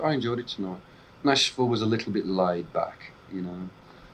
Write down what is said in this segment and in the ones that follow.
I enjoyed it tonight. Nashville was a little bit laid back, you know.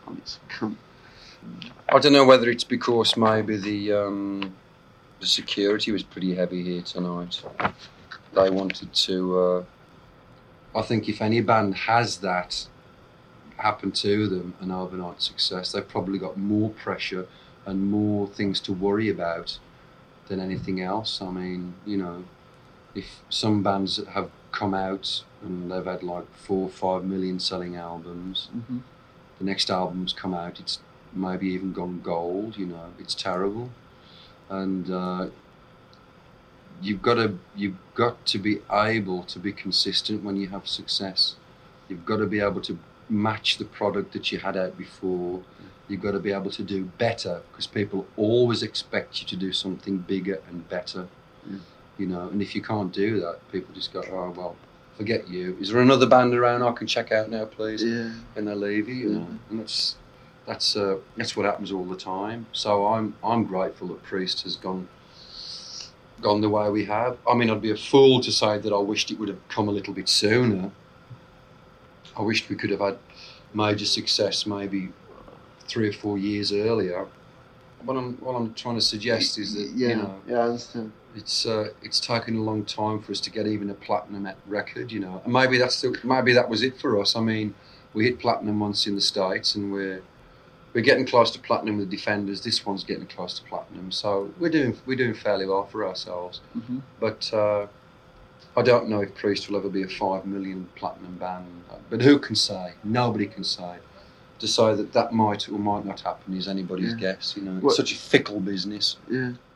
I don't know whether it's because maybe the security was pretty heavy here tonight. They wanted to. I think if any band has that happen to them, an overnight success, they've probably got more pressure and more things to worry about than anything else. I mean, you know, if some bands have come out and they've had like 4 or 5 million selling albums, the next album's come out, it's maybe even gone gold, you know, it's terrible. And you've got to be able to be consistent when you have success. You've got to be able to match the product that you had out before. You've got to be able to do better, because people always expect you to do something bigger and better. You know, and if you can't do that, people just go, oh, well, forget you. Is there another band around I can check out now, please? Yeah. And they leave you, you know. And that's what happens all the time. So I'm grateful that Priest has gone the way we have. I mean, I'd be a fool to say that I wished it would have come a little bit sooner. I wished we could have had major success maybe 3 or 4 years earlier. What I'm trying to suggest is that, you know, I understand. It's taken a long time for us to get even a platinum record, you know. And maybe that was it for us. I mean, we hit platinum once in the States, and we're getting close to platinum with Defenders. This one's getting close to platinum, so we're doing fairly well for ourselves. But I don't know if Priest will ever be a 5 million platinum band. But who can say? Nobody can say. To say that might or might not happen is anybody's guess. You know, it's such a fickle business. Yeah.